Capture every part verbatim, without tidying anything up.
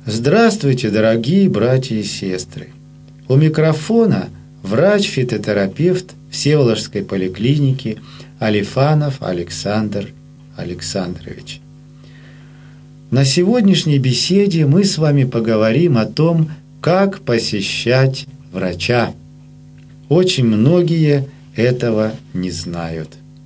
Здравствуйте, дорогие братья и сестры! У микрофона врач-фитотерапевт Всеволожской поликлиники Алифанов Александр Александрович. На сегодняшней беседе мы с вами поговорим о том, как посещать врача. Очень многие этого не знают.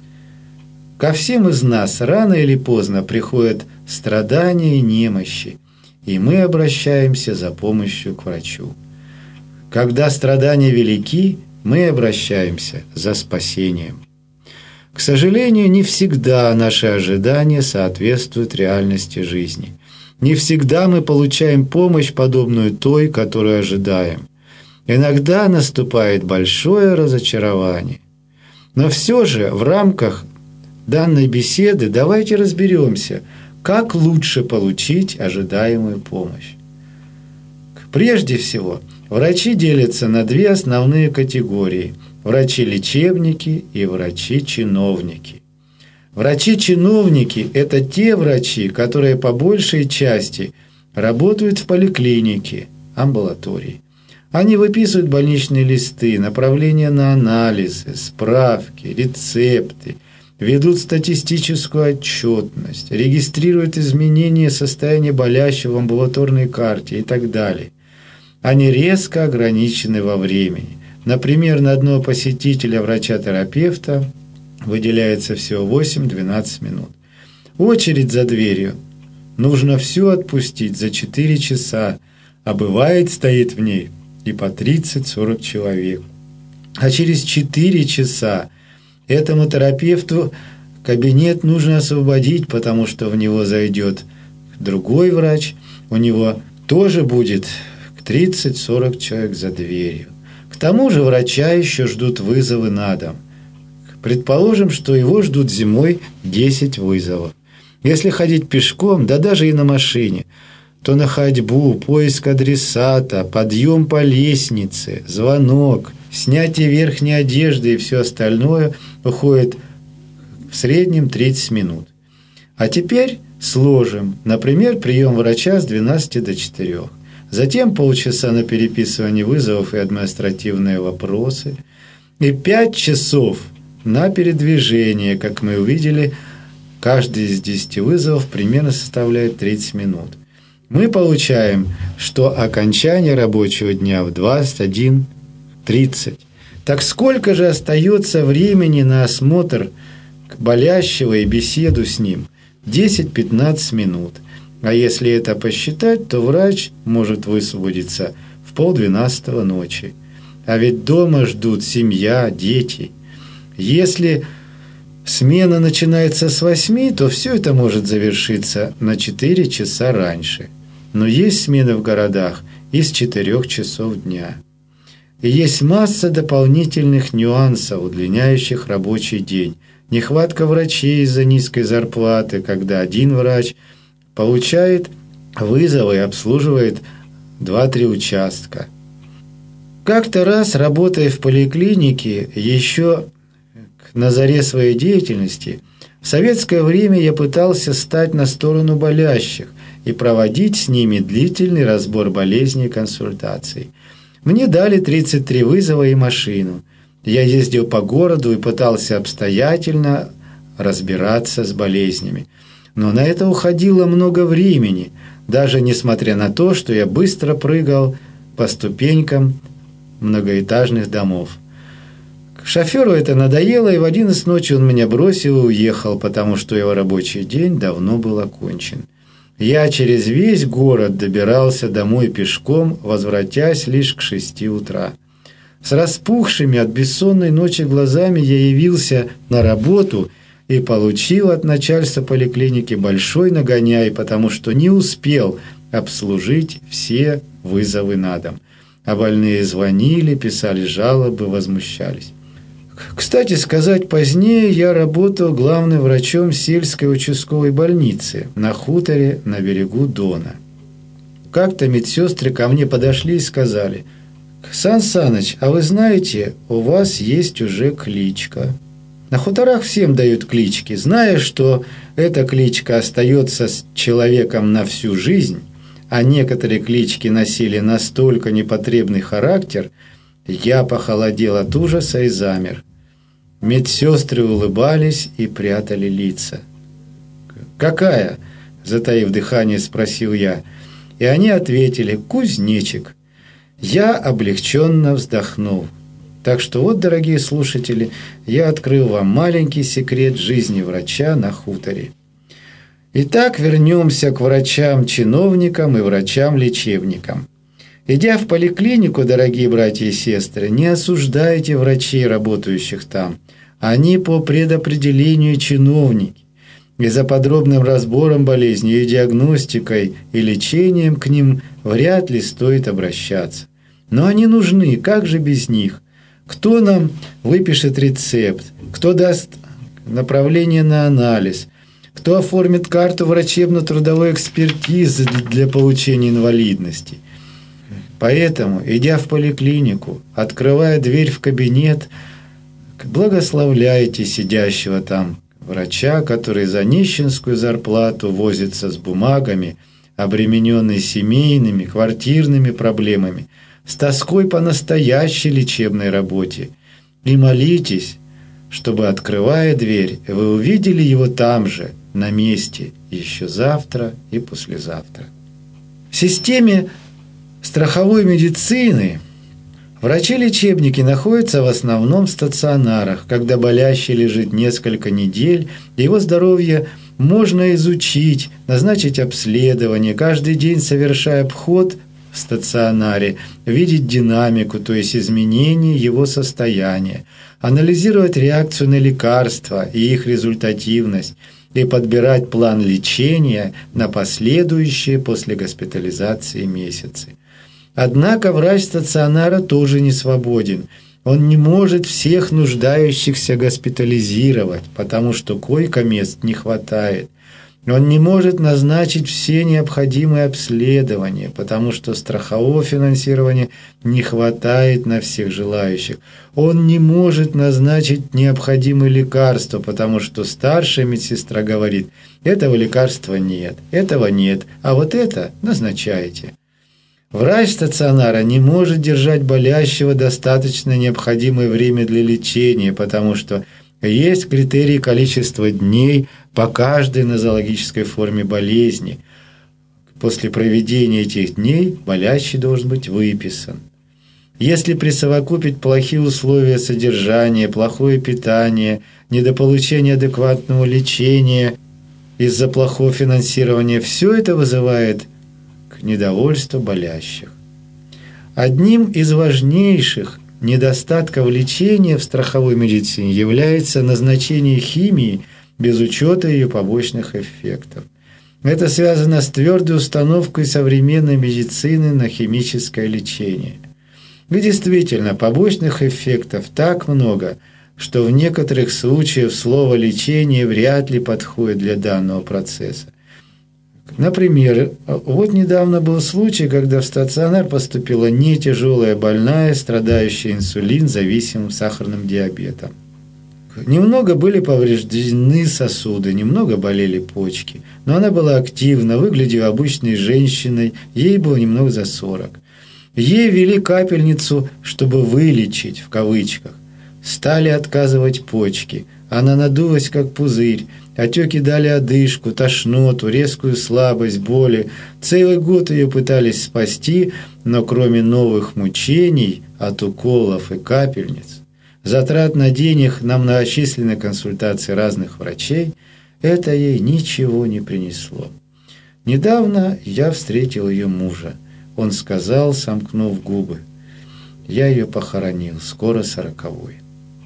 Ко всем из нас рано или поздно приходят страдания и немощи, и мы обращаемся за помощью к врачу. Когда страдания велики, мы обращаемся за спасением. К сожалению, не всегда наши ожидания соответствуют реальности жизни. Не всегда мы получаем помощь, подобную той, которую ожидаем. Иногда наступает большое разочарование. Но все же в рамках данной беседы давайте разберемся, как лучше получить ожидаемую помощь. Прежде всего, врачи делятся на две основные категории – врачи-лечебники и врачи-чиновники. Врачи-чиновники – это те врачи, которые по большей части работают в поликлинике, амбулатории. Они выписывают больничные листы, направления на анализы, справки, рецепты, ведут статистическую отчетность, регистрируют изменения состояния болящего в амбулаторной карте и так далее. Они резко ограничены во времени. Например, на одного посетителя врача-терапевта выделяется всего восемь-двенадцать минут. Очередь за дверью. Нужно все отпустить за четыре часа, а бывает стоит в ней и по тридцать-сорок человек. А через четыре часа этому терапевту кабинет нужно освободить, потому что в него зайдет другой врач, у него тоже будет тридцать-сорок человек за дверью. К тому же врача еще ждут вызовы на дом. Предположим, что его ждут зимой десять вызовов. Если ходить пешком, да даже и на машине, то на ходьбу, поиск адресата, подъем по лестнице, звонок, снятие верхней одежды и все остальное уходит в среднем тридцать минут. А теперь сложим, например, прием врача с двенадцати до четырёх. Затем полчаса на переписывание вызовов и административные вопросы. И пять часов на передвижение. Как мы увидели, каждый из десяти вызовов примерно составляет тридцать минут. Мы получаем, что окончание рабочего дня в двадцать один тридцать. Так сколько же остается времени на осмотр болящего и беседу с ним? десять-пятнадцать минут. А если это посчитать, то врач может высвободиться в полдвенадцатого ночи. А ведь дома ждут семья, дети. Если смена начинается с восьми, то все это может завершиться на четыре часа раньше. Но есть смены в городах и с четырёх часов дня. И есть масса дополнительных нюансов, удлиняющих рабочий день. Нехватка врачей из-за низкой зарплаты, когда один врач получает вызовы и обслуживает два-три участка. Как-то раз, работая в поликлинике, еще на заре своей деятельности, в советское время я пытался стать на сторону болящих и проводить с ними длительный разбор болезней и консультаций. Мне дали тридцать три вызова и машину. Я ездил по городу и пытался обстоятельно разбираться с болезнями. Но на это уходило много времени, даже несмотря на то, что я быстро прыгал по ступенькам многоэтажных домов. Шоферу это надоело, и в одиннадцать ночи он меня бросил и уехал, потому что его рабочий день давно был окончен. Я через весь город добирался домой пешком, возвратясь лишь к шести утра. С распухшими от бессонной ночи глазами я явился на работу и получил от начальства поликлиники большой нагоняй, потому что не успел обслужить все вызовы на дом. А больные звонили, писали жалобы, возмущались. Кстати сказать, позднее я работал главным врачом сельской участковой больницы на хуторе на берегу Дона. Как-то медсестры ко мне подошли и сказали: «Сан Саныч, а вы знаете, у вас есть уже кличка». На хуторах всем дают клички, зная, что эта кличка остается с человеком на всю жизнь. а некоторые клички носили настолько непотребный характер, я похолодел от ужаса и замер. Медсестры улыбались и прятали лица. «Какая?» – затаив дыхание, спросил я. И они ответили: «Кузнечик». Я облегченно вздохнул. Так что вот, дорогие слушатели, я открыл вам маленький секрет жизни врача на хуторе. Итак, вернемся к врачам-чиновникам и врачам-лечебникам. Идя в поликлинику, дорогие братья и сестры, не осуждайте врачей, работающих там. Они по предопределению чиновники. И за подробным разбором болезни, ее диагностикой и лечением к ним вряд ли стоит обращаться. Но они нужны, как же без них? Кто нам выпишет рецепт? Кто даст направление на анализ? Кто оформит карту врачебно-трудовой экспертизы для получения инвалидности? Поэтому, идя в поликлинику, открывая дверь в кабинет, благословляйте сидящего там врача, который за нищенскую зарплату возится с бумагами, обремененный семейными, квартирными проблемами, с тоской по настоящей лечебной работе. И молитесь, чтобы, открывая дверь, вы увидели его там же, на месте, еще завтра и послезавтра. В системе страховой медицины врачи-лечебники находятся в основном в стационарах, когда болящий лежит несколько недель, его здоровье можно изучить, назначить обследование, каждый день совершая обход в стационаре, видеть динамику, то есть изменение его состояния, анализировать реакцию на лекарства и их результативность, и подбирать план лечения на последующие после госпитализации месяцы. Однако врач стационара тоже не свободен. Он не может всех нуждающихся госпитализировать, потому что койко-мест не хватает. Он не может назначить все необходимые обследования, потому что страхового финансирования не хватает на всех желающих. Он не может назначить необходимые лекарства, потому что старшая медсестра говорит: этого лекарства нет, этого нет, а вот это назначайте. Врач стационара не может держать болящего достаточно необходимое время для лечения, потому что есть критерий количества дней по каждой нозологической форме болезни. После проведения этих дней болящий должен быть выписан. Если присовокупить плохие условия содержания, плохое питание, недополучение адекватного лечения из-за плохого финансирования, все это вызывает недовольство болящих. Одним из важнейших недостатков лечения в страховой медицине является назначение химии без учета ее побочных эффектов. Это связано с твердой установкой современной медицины на химическое лечение. И действительно, побочных эффектов так много, что в некоторых случаях слово «лечение» вряд ли подходит для данного процесса. Например, вот недавно был случай, когда в стационар поступила не тяжелая больная, страдающая инсулин-зависимым сахарным диабетом. Немного были повреждены сосуды, немного болели почки, но она была активна, выглядела обычной женщиной, ей было немного за сорок. Ей ввели капельницу, чтобы «вылечить», в кавычках. Стали отказывать почки, она надулась, как пузырь. Отеки дали одышку, тошноту, резкую слабость, боли. Целый год ее пытались спасти, но кроме новых мучений от уколов и капельниц, затрат на денег на многочисленные консультации разных врачей, это ей ничего не принесло. Недавно я встретил ее мужа. Он сказал, сомкнув губы: «Я ее похоронил, скоро сороковой».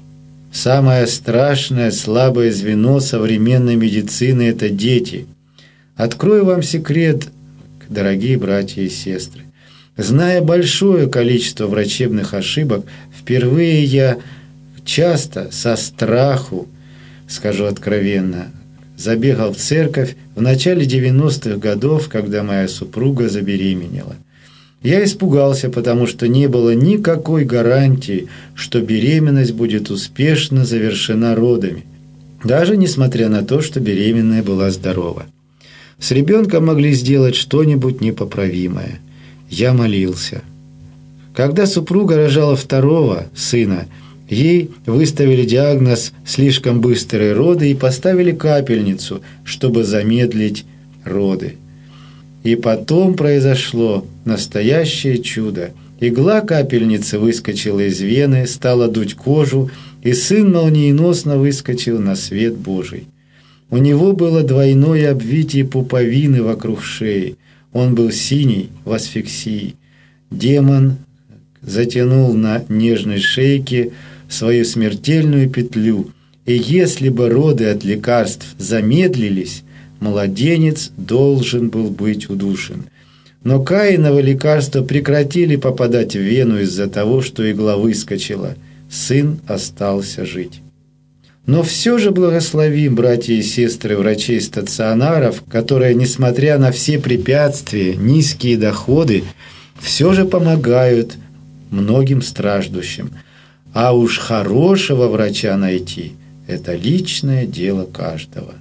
Самое страшное слабое звено современной медицины – это дети. Открою вам секрет, дорогие братья и сестры. Зная большое количество врачебных ошибок, впервые я часто со страху, скажу откровенно, забегал в церковь в начале девяностых годов, когда моя супруга забеременела. Я испугался, потому что не было никакой гарантии, что беременность будет успешно завершена родами, даже несмотря на то, что беременная была здорова. С ребенком могли сделать что-нибудь непоправимое. Я молился. Когда супруга рожала второго сына, ей выставили диагноз «слишком быстрые роды» и поставили капельницу, чтобы замедлить роды. И потом произошло настоящее чудо. Игла капельницы выскочила из вены, стала дуть кожу, и сын молниеносно выскочил на свет Божий. У него было двойное обвитие пуповины вокруг шеи. Он был синий в асфиксии. Демон затянул на нежной шейке свою смертельную петлю, и если бы роды от лекарств замедлились, младенец должен был быть удушен. Но Каиново лекарства прекратили попадать в вену из-за того, что игла выскочила. Сын остался жить. Но все же благословим, братья и сестры, врачей стационаров, которые, несмотря на все препятствия, низкие доходы, все же помогают многим страждущим. А уж хорошего врача найти – это личное дело каждого.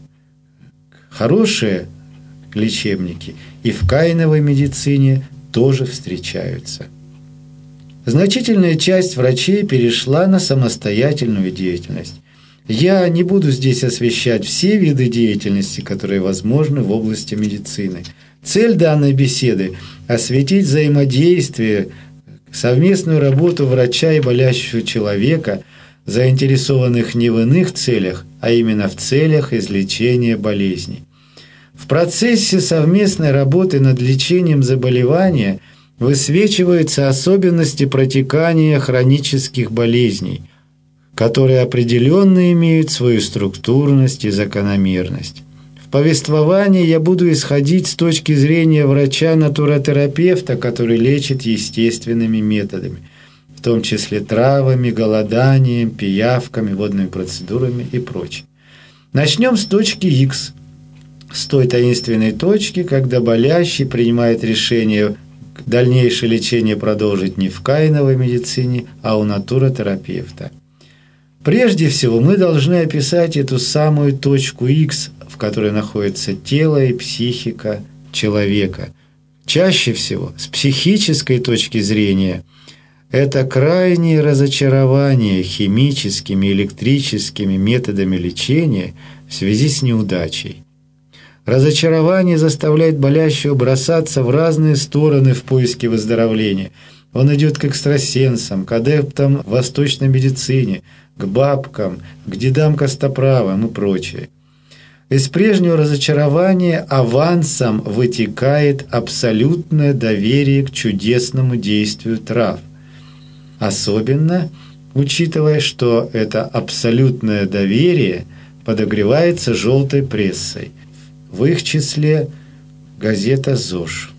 Хорошие лечебники и в Каиновой медицине тоже встречаются. Значительная часть врачей перешла на самостоятельную деятельность. Я не буду здесь освещать все виды деятельности, которые возможны в области медицины. Цель данной беседы – осветить взаимодействие, совместную работу врача и болящего человека, заинтересованных не в иных целях, а именно в целях излечения болезней. В процессе совместной работы над лечением заболевания высвечиваются особенности протекания хронических болезней, которые определенно имеют свою структурность и закономерность. В повествовании я буду исходить с точки зрения врача-натуротерапевта, который лечит естественными методами, в том числе травами, голоданием, пиявками, водными процедурами и прочее. Начнем с точки Х, с той таинственной точки, когда болящий принимает решение дальнейшее лечение продолжить не в Каиновой медицине, а у натуротерапевта. Прежде всего, мы должны описать эту самую точку Х, в которой находится тело и психика человека. Чаще всего, с психической точки зрения, это крайнее разочарование химическими и электрическими методами лечения в связи с неудачей. Разочарование заставляет болящего бросаться в разные стороны в поиске выздоровления. Он идет к экстрасенсам, к адептам в восточной медицине, к бабкам, к дедам костоправам и прочее. Из прежнего разочарования авансом вытекает абсолютное доверие к чудесному действию трав. Особенно учитывая, что это абсолютное доверие подогревается желтой прессой, в их числе газета «ЗОЖ».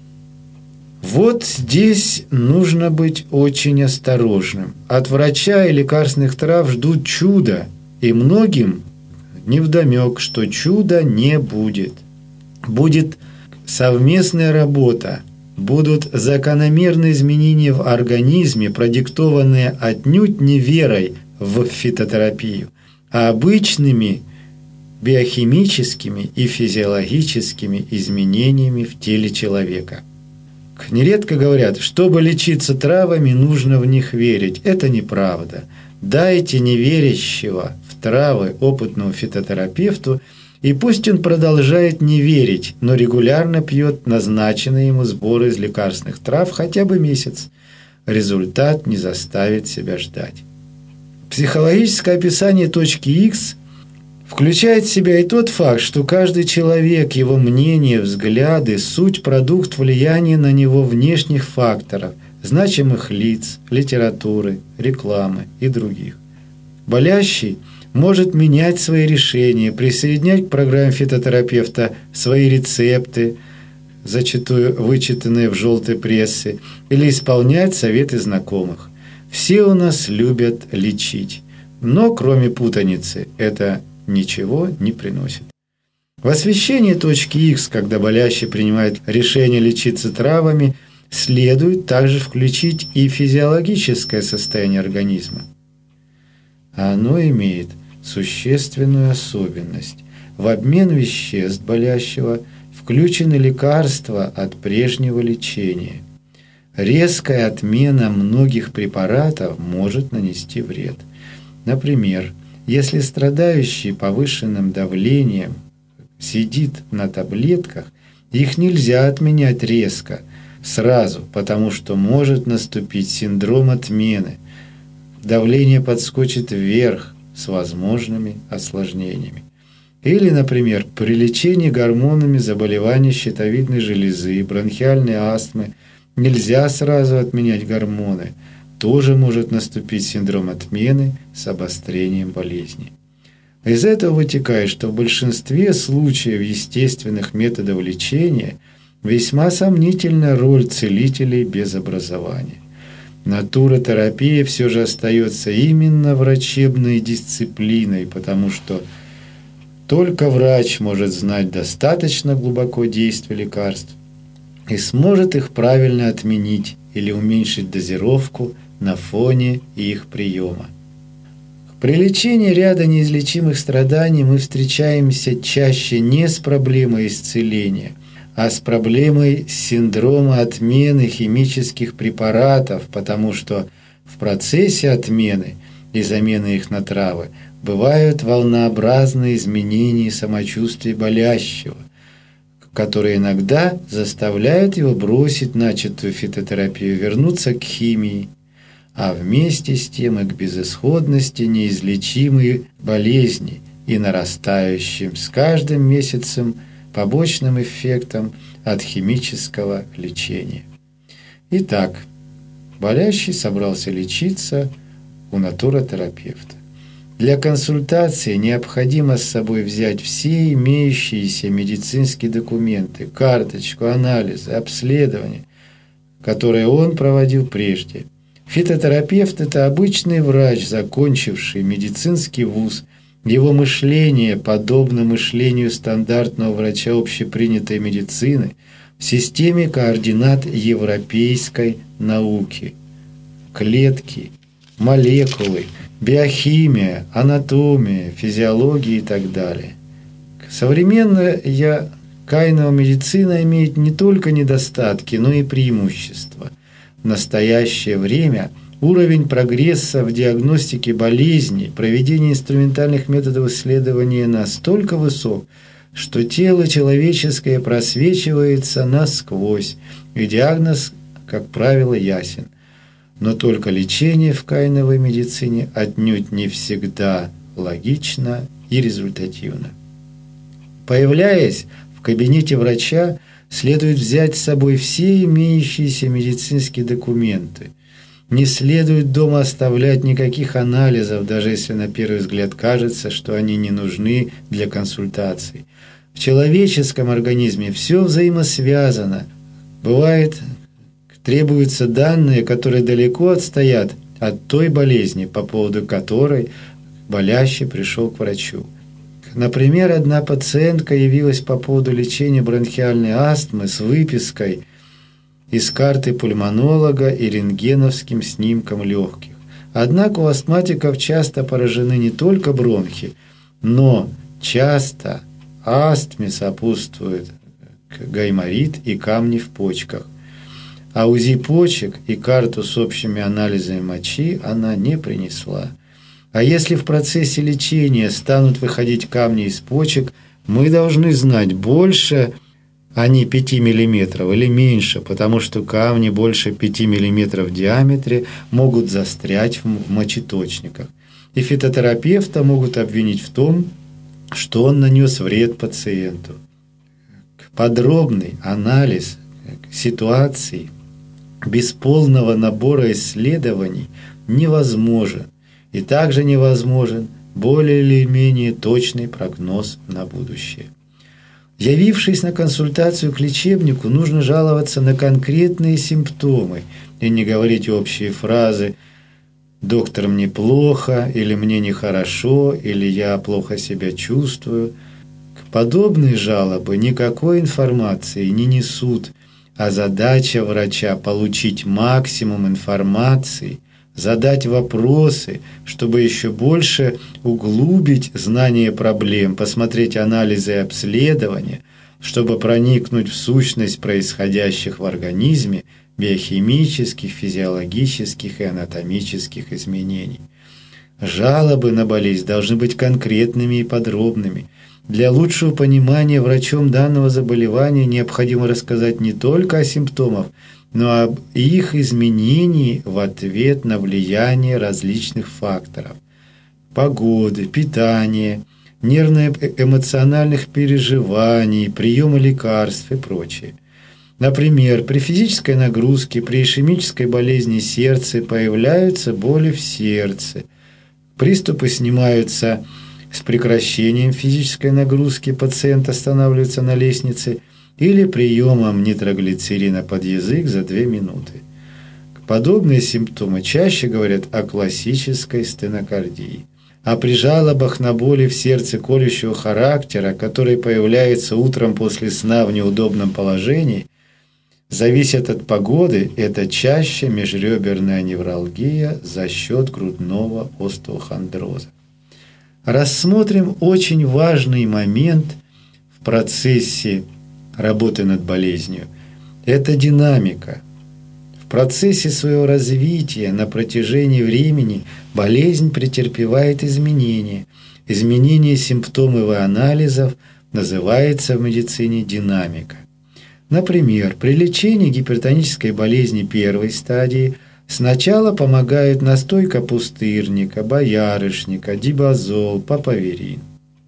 Вот здесь нужно быть очень осторожным. От врача и лекарственных трав ждут чуда, и многим невдомек, что чуда не будет. Будет совместная работа, будут закономерные изменения в организме, продиктованные отнюдь не верой в фитотерапию, а обычными биохимическими и физиологическими изменениями в теле человека. Нередко говорят, чтобы лечиться травами, нужно в них верить. Это неправда. Дайте неверящего в травы опытному фитотерапевту, и пусть он продолжает не верить, но регулярно пьет назначенные ему сборы из лекарственных трав хотя бы месяц. Результат не заставит себя ждать. Психологическое описание точки Х включает в себя и тот факт, что каждый человек, его мнение, взгляды – суть продукт влияния на него внешних факторов, значимых лиц, литературы, рекламы и других. Болящий может менять свои решения, присоединять к программе фитотерапевта свои рецепты, зачастую вычитанные в желтой прессе, или исполнять советы знакомых. Все у нас любят лечить, но кроме путаницы это ничего не приносит. В освещении точки Х, когда болящий принимает решение лечиться травами, следует также включить и физиологическое состояние организма. Оно имеет существенную особенность. В обмен веществ болящего включены лекарства от прежнего лечения. Резкая отмена многих препаратов может нанести вред. Например, если страдающий повышенным давлением сидит на таблетках, их нельзя отменять резко, сразу, потому что может наступить синдром отмены. Давление подскочит вверх с возможными осложнениями. Или, например, при лечении гормонами заболеваний щитовидной железы, бронхиальной астмы нельзя сразу отменять гормоны. Тоже может наступить синдром отмены с обострением болезни. Из этого вытекает, что в большинстве случаев естественных методов лечения весьма сомнительна роль целителей без образования. Натуротерапия все же остается именно врачебной дисциплиной, потому что только врач может знать достаточно глубоко действия лекарств и сможет их правильно отменить или уменьшить дозировку на фоне их приема. При лечении ряда неизлечимых страданий мы встречаемся чаще не с проблемой исцеления, а с проблемой синдрома отмены химических препаратов, потому что в процессе отмены и замены их на травы бывают волнообразные изменения самочувствия болящего, которые иногда заставляют его бросить начатую фитотерапию, вернуться к химии, а вместе с тем и к безысходности неизлечимой болезни и нарастающим с каждым месяцем побочным эффектом от химического лечения. Итак, болящий собрался лечиться у натуротерапевта. Для консультации необходимо с собой взять все имеющиеся медицинские документы, карточку, анализы, обследования, которые он проводил прежде. Фитотерапевт – это обычный врач, закончивший медицинский вуз. Его мышление подобно мышлению стандартного врача общепринятой медицины в системе координат европейской науки. Клетки, молекулы, биохимия, анатомия, физиология и так далее. Современная кайнова медицина имеет не только недостатки, но и преимущества. В настоящее время уровень прогресса в диагностике болезней, проведении инструментальных методов исследования настолько высок, что тело человеческое просвечивается насквозь, и диагноз, как правило, ясен. Но только лечение в кайновой медицине отнюдь не всегда логично и результативно. Появляясь в кабинете врача, следует взять с собой все имеющиеся медицинские документы. Не следует дома оставлять никаких анализов, даже если на первый взгляд кажется, что они не нужны для консультаций. В человеческом организме все взаимосвязано. Бывает, требуются данные, которые далеко отстоят от той болезни, по поводу которой болящий пришел к врачу. Например, одна пациентка явилась по поводу лечения бронхиальной астмы с выпиской из карты пульмонолога и рентгеновским снимком легких. Однако у астматиков часто поражены не только бронхи, но часто астме сопутствует гайморит и камни в почках. А УЗИ почек и карту с общими анализами мочи она не принесла. А если в процессе лечения станут выходить камни из почек, мы должны знать, больше они пяти миллиметров или меньше, потому что камни больше пяти миллиметров в диаметре могут застрять в мочеточниках. И фитотерапевта могут обвинить в том, что он нанес вред пациенту. Подробный анализ ситуации без полного набора исследований невозможен. И также невозможен более или менее точный прогноз на будущее. Явившись на консультацию к лечебнику, нужно жаловаться на конкретные симптомы и не говорить общие фразы «доктор, мне плохо» или «мне нехорошо» или «я плохо себя чувствую». Подобные жалобы никакой информации не несут, а задача врача – получить максимум информации, задать вопросы, чтобы еще больше углубить знание проблем, посмотреть анализы и обследования, чтобы проникнуть в сущность происходящих в организме биохимических, физиологических и анатомических изменений. Жалобы на болезнь должны быть конкретными и подробными. Для лучшего понимания врачом данного заболевания необходимо рассказать не только о симптомах, но и об их изменении в ответ на влияние различных факторов – погоды, питания, нервно-эмоциональных переживаний, приема лекарств и прочее. Например, при физической нагрузке, при ишемической болезни сердца появляются боли в сердце. Приступы снимаются с прекращением физической нагрузки, пациент останавливается на лестнице или приемом нитроглицерина под язык за две минуты. Подобные симптомы чаще говорят о классической стенокардии. А при жалобах на боли в сердце колющего характера, которые появляются утром после сна в неудобном положении, зависят от погоды, это чаще межреберная невралгия за счет грудного остеохондроза. Рассмотрим очень важный момент в процессе работы над болезнью. Это динамика. В процессе своего развития на протяжении времени болезнь претерпевает изменения. Изменение симптомов и анализов называется в медицине динамика. Например, при лечении гипертонической болезни первой стадии сначала помогают настойка пустырника, боярышника, дибазол, папаверин.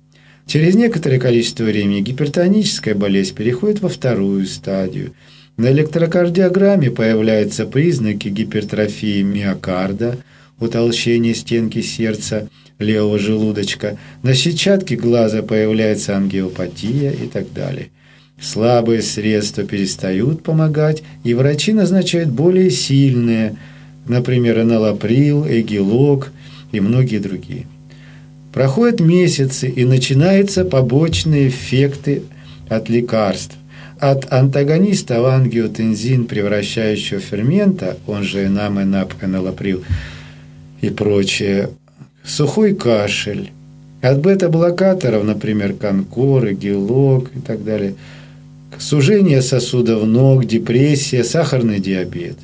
Через некоторое количество времени гипертоническая болезнь переходит во вторую стадию. На электрокардиограмме появляются признаки гипертрофии миокарда, утолщения стенки сердца, левого желудочка, на сетчатке глаза появляется ангиопатия и так далее. Слабые средства перестают помогать, и врачи назначают более сильные, например, энолаприл, эгилок и многие другие. Проходят месяцы, и начинаются побочные эффекты от лекарств. От антагониста в ангиотензин, превращающего фермента, он же энам, энап, энолаприл и прочее, сухой кашель. От бета-блокаторов, например, конкор, эгилок и так далее, сужение сосудов ног, депрессия, сахарный диабет.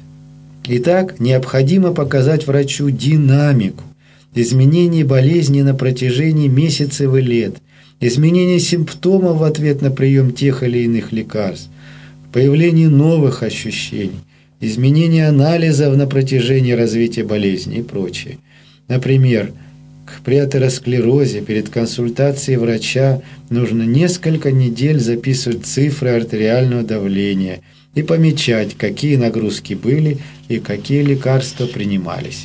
Итак, необходимо показать врачу динамику изменений болезни на протяжении месяцев и лет, изменение симптомов в ответ на прием тех или иных лекарств, появление новых ощущений, изменение анализов на протяжении развития болезни и прочее. Например, при атеросклерозе перед консультацией врача нужно несколько недель записывать цифры артериального давления и помечать, какие нагрузки были и какие лекарства принимались.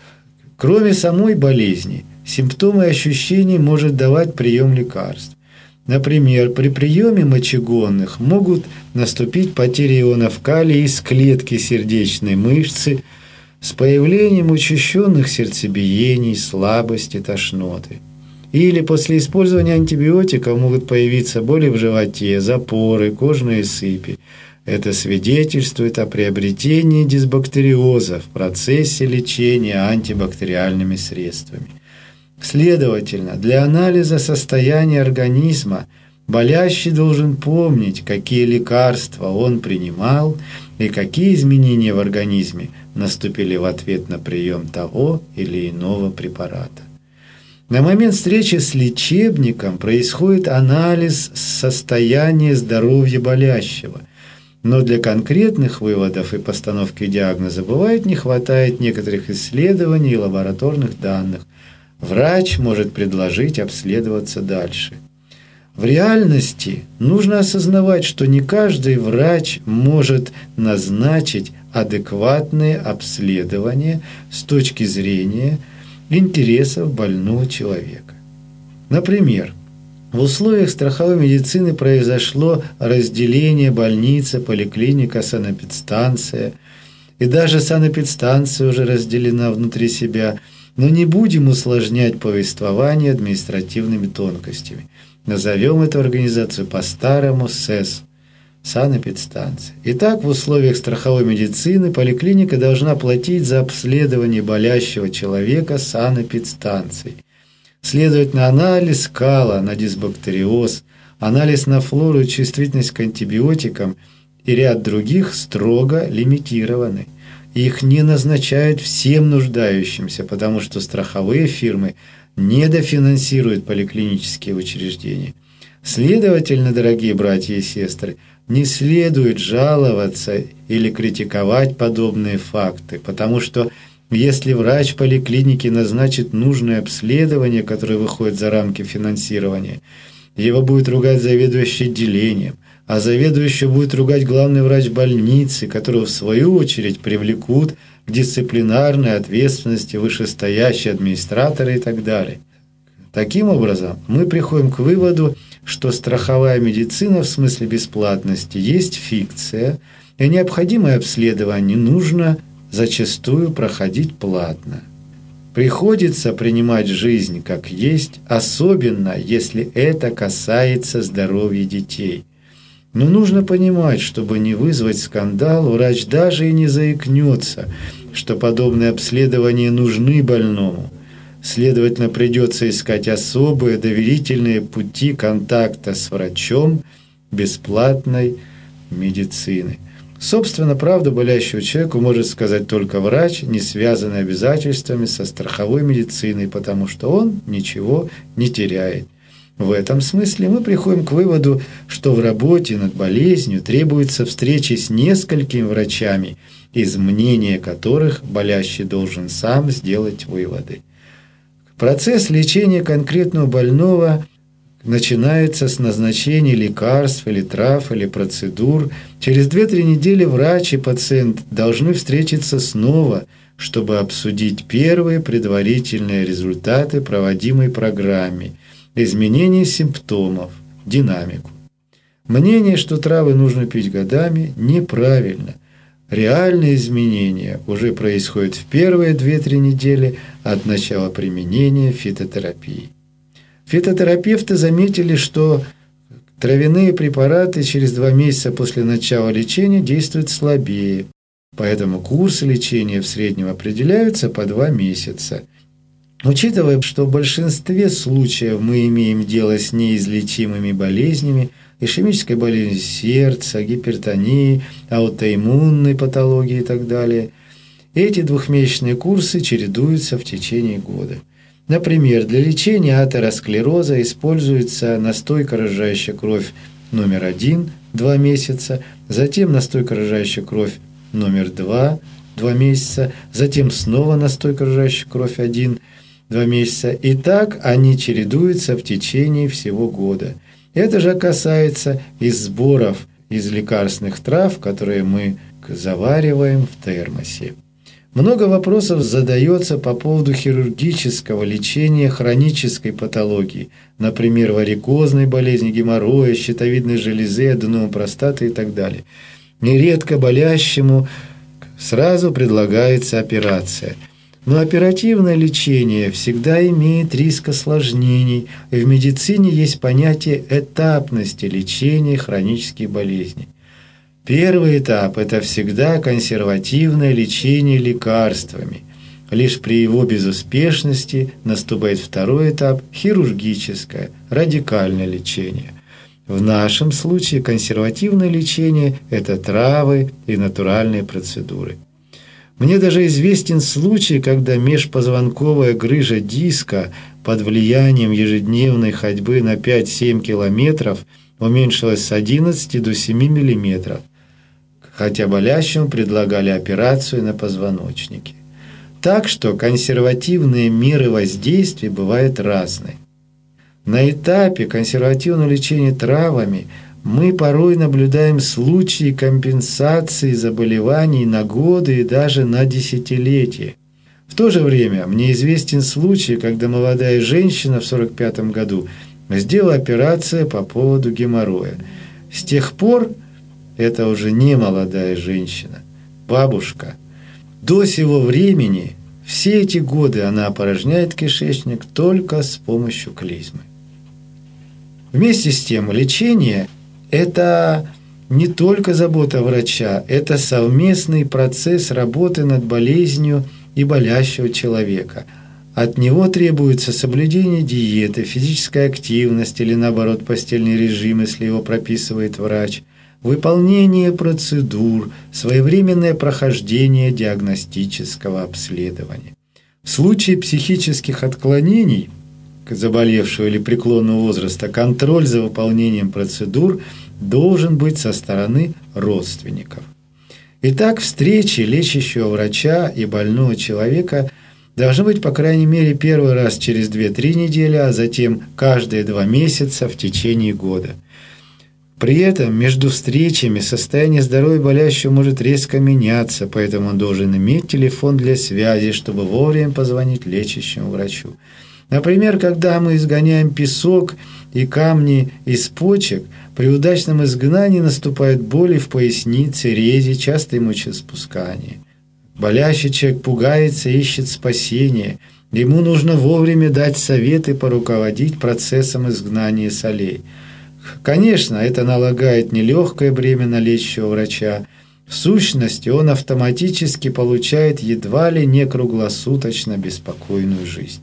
Кроме самой болезни, симптомы и ощущения может давать прием лекарств. Например, при приеме мочегонных могут наступить потери ионов калия из клетки сердечной мышцы с появлением учащенных сердцебиений, слабости, тошноты. Или после использования антибиотиков могут появиться боли в животе, запоры, кожные сыпи. Это свидетельствует о приобретении дисбактериоза в процессе лечения антибактериальными средствами. Следовательно, для анализа состояния организма болящий должен помнить, какие лекарства он принимал и какие изменения в организме наступили в ответ на прием того или иного препарата. На момент встречи с лечебником происходит анализ состояния здоровья болящего, но для конкретных выводов и постановки диагноза бывает не хватает некоторых исследований и лабораторных данных. Врач может предложить обследоваться дальше. В реальности нужно осознавать, что не каждый врач может назначить адекватное обследование с точки зрения интересов больного человека. Например, в условиях страховой медицины произошло разделение больницы, поликлиника, санэпидстанция, и даже санэпидстанция уже разделена внутри себя, но не будем усложнять повествование административными тонкостями. Назовем эту организацию по-старому СЭС – санэпидстанция. Итак, в условиях страховой медицины поликлиника должна платить за обследование болящего человека санэпидстанцией. Следовательно, анализ кала на дисбактериоз, Анализ на флору и чувствительность к антибиотикам и ряд других строго лимитированы. Их не назначают всем нуждающимся, потому что страховые фирмы недофинансируют поликлинические учреждения. Следовательно, дорогие братья и сестры, не следует жаловаться или критиковать подобные факты, потому что если врач поликлиники назначит нужное обследование, которое выходит за рамки финансирования, его будет ругать заведующий отделением, а заведующий будет ругать главный врач больницы, которого в свою очередь привлекут к дисциплинарной ответственности вышестоящие администраторы и так далее. Таким образом, мы приходим к выводу, что страховая медицина в смысле бесплатности есть фикция, и необходимое обследование нужно зачастую проходить платно. Приходится принимать жизнь как есть, особенно если это касается здоровья детей. Но нужно понимать, чтобы не вызвать скандал, врач даже и не заикнется, что подобные обследования нужны больному. Следовательно, придется искать особые доверительные пути контакта с врачом бесплатной медицины. Собственно, правду болящему человеку может сказать только врач, не связанный обязательствами со страховой медициной, потому что он ничего не теряет. В этом смысле мы приходим к выводу, что в работе над болезнью требуется встречи с несколькими врачами, из мнения которых болящий должен сам сделать выводы. Процесс лечения конкретного больного начинается с назначения лекарств или трав или процедур. Через две-три недели врач и пациент должны встретиться снова, чтобы обсудить первые предварительные результаты проводимой программы, изменение симптомов, динамику. Мнение, что травы нужно пить годами, неправильно. Реальные изменения уже происходят в первые две-три недели от начала применения фитотерапии. Фитотерапевты заметили, что травяные препараты через два месяца после начала лечения действуют слабее, поэтому курсы лечения в среднем определяются по два месяца. Учитывая, что в большинстве случаев мы имеем дело с неизлечимыми болезнями, ишемической болезнью сердца, гипертонией, аутоиммунной патологией и так далее, эти двухмесячные курсы чередуются в течение года. Например, для лечения атеросклероза используется настойка, разжижающая кровь номер один – два месяца, затем настойка, разжижающая кровь номер два – два месяца, затем снова настойка, разжижающая кровь один – два месяца. И так они чередуются в течение всего года. Это же касается и сборов из лекарственных трав, которые мы завариваем в термосе. Много вопросов задается по поводу хирургического лечения хронической патологии, например, варикозной болезни, геморроя, щитовидной железы, аденома простаты и так далее. Нередко болящему сразу предлагается операция. Но оперативное лечение всегда имеет риск осложнений, и в медицине есть понятие этапности лечения хронических болезней. Первый этап – это всегда консервативное лечение лекарствами. Лишь при его безуспешности наступает второй этап – хирургическое, радикальное лечение. В нашем случае консервативное лечение – это травы и натуральные процедуры. Мне даже известен случай, когда межпозвонковая грыжа диска под влиянием ежедневной ходьбы на пять-семь километров уменьшилась с одиннадцати до семи миллиметров, хотя болящему предлагали операцию на позвоночнике. Так что консервативные меры воздействия бывают разные. На этапе консервативного лечения травами мы порой наблюдаем случаи компенсации заболеваний на годы и даже на десятилетия. В то же время мне известен случай, когда молодая женщина в сорок пятом году сделала операцию по поводу геморроя. С тех пор это уже не молодая женщина, бабушка. До сего времени, все эти годы она опорожняет кишечник только с помощью клизмы. Вместе с тем, лечение – это не только забота врача, это совместный процесс работы над болезнью и болящего человека. От него требуется соблюдение диеты, физическая активность или, наоборот, постельный режим, если его прописывает врач, выполнение процедур, своевременное прохождение диагностического обследования. В случае психических отклонений заболевшего или преклонного возраста контроль за выполнением процедур должен быть со стороны родственников. Итак, встречи лечащего врача и больного человека должны быть, по крайней мере, первый раз через две-три недели, а затем каждые два месяца в течение года. При этом между встречами состояние здоровья болящего может резко меняться, поэтому он должен иметь телефон для связи, чтобы вовремя позвонить лечащему врачу. Например, когда мы изгоняем песок и камни из почек, при удачном изгнании наступают боли в пояснице, резе, частое мочеиспускание. Болящий человек пугается, ищет спасения. Ему нужно вовремя дать советы, поруководить процессом изгнания солей. Конечно, это налагает нелегкое бремя на лечащего врача. В сущности, он автоматически получает едва ли не круглосуточно беспокойную жизнь.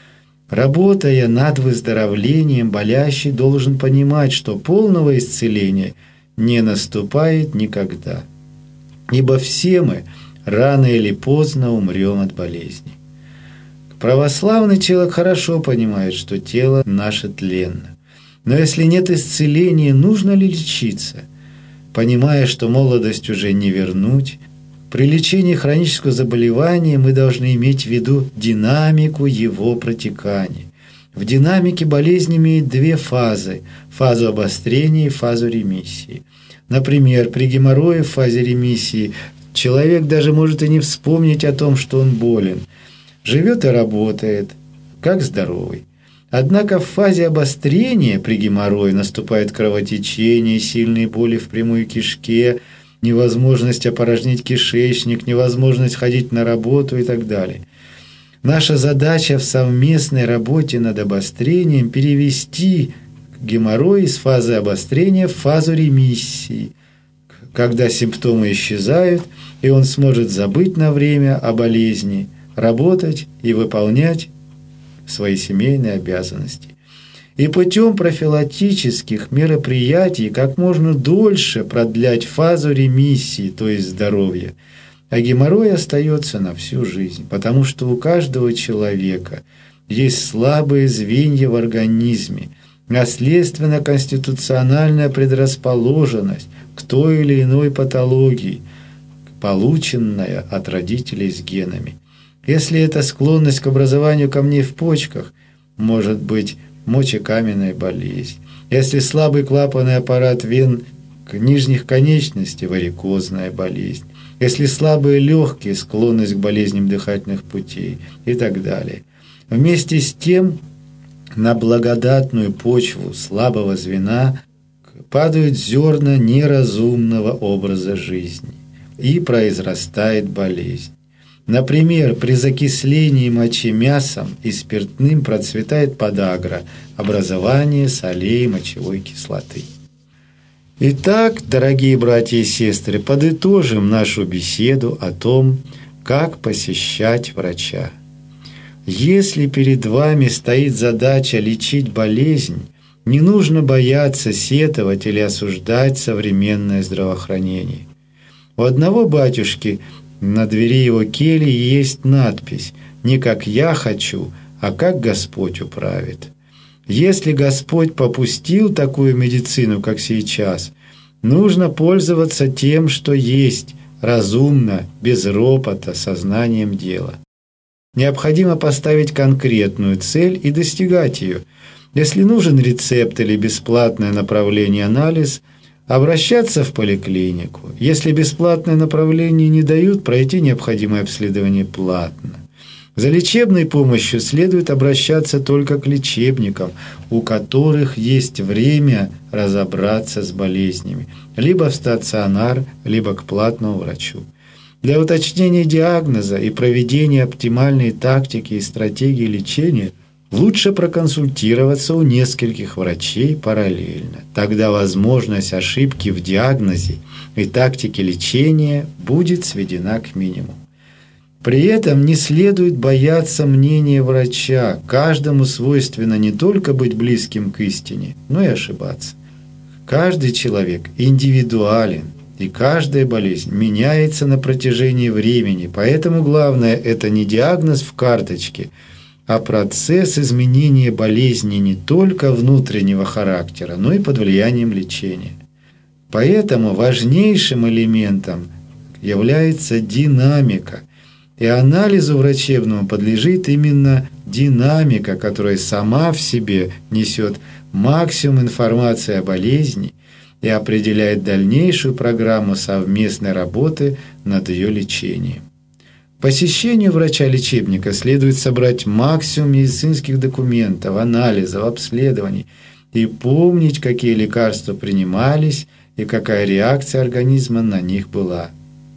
Работая над выздоровлением, болящий должен понимать, что полного исцеления не наступает никогда. Ибо все мы рано или поздно умрем от болезни. Православный человек хорошо понимает, что тело наше тленно. Но если нет исцеления, нужно ли лечиться? Понимая, что молодость уже не вернуть, при лечении хронического заболевания мы должны иметь в виду динамику его протекания. В динамике болезнь имеет две фазы – фазу обострения и фазу ремиссии. Например, при геморрое в фазе ремиссии человек даже может и не вспомнить о том, что он болен. Живет и работает, как здоровый. Однако в фазе обострения при геморрое наступает кровотечение, сильные боли в прямой кишке, невозможность опорожнить кишечник, невозможность ходить на работу и так далее. Наша задача в совместной работе над обострением перевести геморрой из фазы обострения в фазу ремиссии, когда симптомы исчезают, и он сможет забыть на время о болезни, работать и выполнять свои семейные обязанности. И путем профилактических мероприятий как можно дольше продлять фазу ремиссии, то есть здоровья. А геморрой остается на всю жизнь, потому что у каждого человека есть слабые звенья в организме, наследственно-конституциональная предрасположенность к той или иной патологии, полученная от родителей с генами. Если это склонность к образованию камней в почках, может быть мочекаменная болезнь. Если слабый клапанный аппарат вен нижних конечностей, варикозная болезнь. Если слабые легкие, склонность к болезням дыхательных путей и так далее. Вместе с тем, на благодатную почву слабого звена падают зерна неразумного образа жизни, и произрастает болезнь. Например, при закислении мочи мясом и спиртным процветает подагра, образование солей мочевой кислоты. Итак, дорогие братья и сестры, подытожим нашу беседу о том, как посещать врача. Если перед вами стоит задача лечить болезнь, не нужно бояться сетовать или осуждать современное здравоохранение. У одного батюшки на двери его кельи есть надпись «Не как я хочу, а как Господь управит». Если Господь попустил такую медицину, как сейчас, нужно пользоваться тем, что есть, разумно, без ропота, сознанием дела. Необходимо поставить конкретную цель и достигать ее. Если нужен рецепт или бесплатное направление анализ, обращаться в поликлинику. Если бесплатное направление не дают, пройти необходимое обследование платно. За лечебной помощью следует обращаться только к лечебникам, у которых есть время разобраться с болезнями, либо в стационар, либо к платному врачу. Для уточнения диагноза и проведения оптимальной тактики и стратегии лечения лучше проконсультироваться у нескольких врачей параллельно. Тогда возможность ошибки в диагнозе и тактике лечения будет сведена к минимуму. При этом не следует бояться мнения врача. Каждому свойственно не только быть близким к истине, но и ошибаться. Каждый человек индивидуален, и каждая болезнь меняется на протяжении времени. Поэтому главное – это не диагноз в карточке, а процесс изменения болезни не только внутреннего характера, но и под влиянием лечения. Поэтому важнейшим элементом является динамика. И анализу врачебному подлежит именно динамика, которая сама в себе несет максимум информации о болезни и определяет дальнейшую программу совместной работы над ее лечением. Посещению врача-лечебника следует собрать максимум медицинских документов, анализов, обследований и помнить, какие лекарства принимались и какая реакция организма на них была.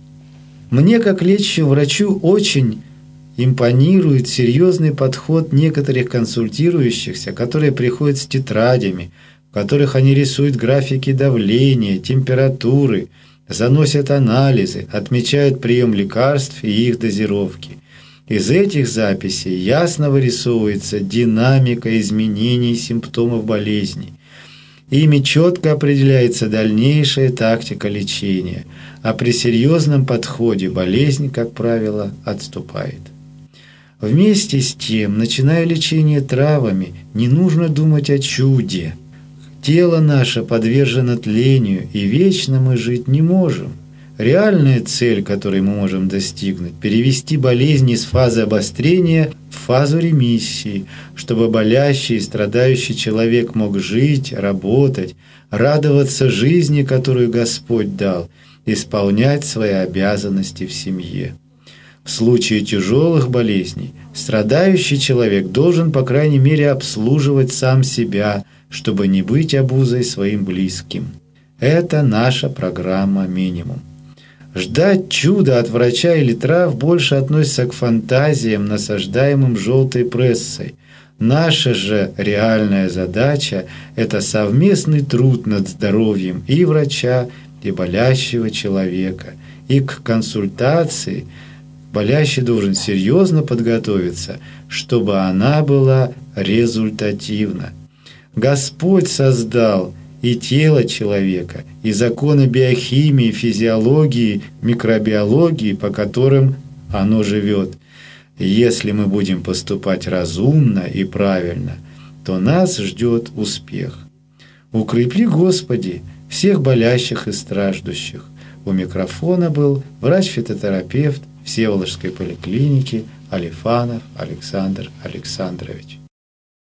Мне, как лечащему врачу, очень импонирует серьезный подход некоторых консультирующихся, которые приходят с тетрадями, в которых они рисуют графики давления, температуры, заносят анализы, отмечают прием лекарств и их дозировки. Из этих записей ясно вырисовывается динамика изменений симптомов болезни. Ими четко определяется дальнейшая тактика лечения, а при серьезном подходе болезнь, как правило, отступает. Вместе с тем, начиная лечение травами, не нужно думать о чуде. Тело наше подвержено тлению, и вечно мы жить не можем. Реальная цель, которой мы можем достигнуть – перевести болезнь из фазы обострения в фазу ремиссии, чтобы болящий и страдающий человек мог жить, работать, радоваться жизни, которую Господь дал, исполнять свои обязанности в семье. В случае тяжелых болезней страдающий человек должен, по крайней мере, обслуживать сам себя, чтобы не быть обузой своим близким. Это наша программа «Минимум». Ждать чуда от врача или трав больше относится к фантазиям, насаждаемым желтой прессой. Наша же реальная задача – это совместный труд над здоровьем и врача, и болящего человека. И к консультации болящий должен серьезно подготовиться, чтобы она была результативна. Господь создал и тело человека, и законы биохимии, физиологии, микробиологии, по которым оно живет. Если мы будем поступать разумно и правильно, то нас ждет успех. Укрепли, Господи, всех болящих и страждущих. У микрофона был врач-фитотерапевт Всеволожской поликлиники Алифанов Александр Александрович.